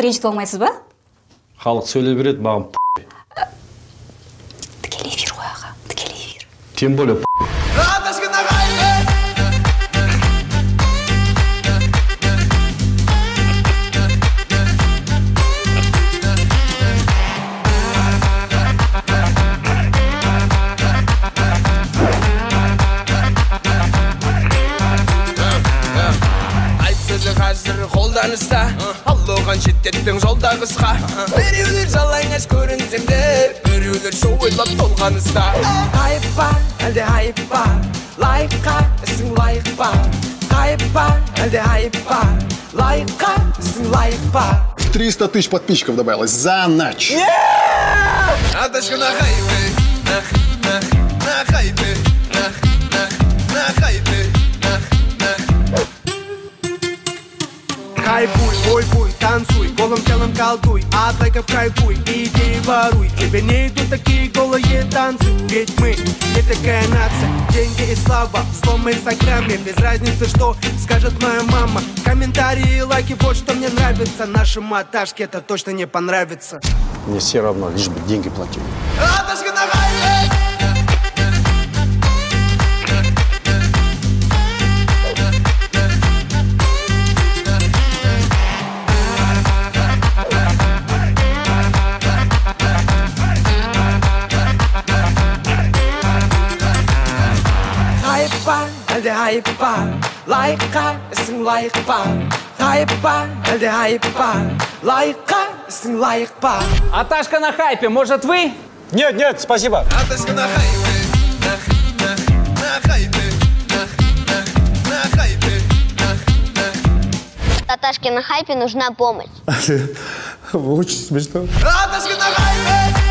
ренжітіп алмайсыз ба? Халық сөйлей береді, маған Тікелей эфир ғой аға, тікелей эфир. Тем более қолданыста аллоған шеттеттің жолда қысқа біреулер жалаңаш көрінсеңдер біреулер шоу ойлап толғаныста хайп па әлде хайп па лайкқа ісің лайық па хайп па әлде хайп па лайкқа ісің лайық па 300 тысяч подписчиков добавилось за ночь. Аташка на хайпе, на хайпе, на хайпе. Хайпуй, бой-буй, танцуй, голым телом колдуй, атлайков кайфуй, идеи воруй. Тебе не идут такие голые танцы, ведь мы не такая нация. Деньги и слава в злом инстаграме, без разницы, что скажет моя мама. Комментарии и лайки, вот что мне нравится. Нашему Аташке это точно не понравится. мне все равно, лишь бы деньги платили. Аташка на хайпе! Әлде хайп па, лайкқа ісің лайық па. Хайп па, әлде хайп па, лайкқа ісің лайық па. Аташка на хайпе, может вы? Нет, спасибо. Аташка на хайпе, на хайпе, на хайпе. Аташке на хайпе нужна помощь. Очень смешно. Аташка на хайпе!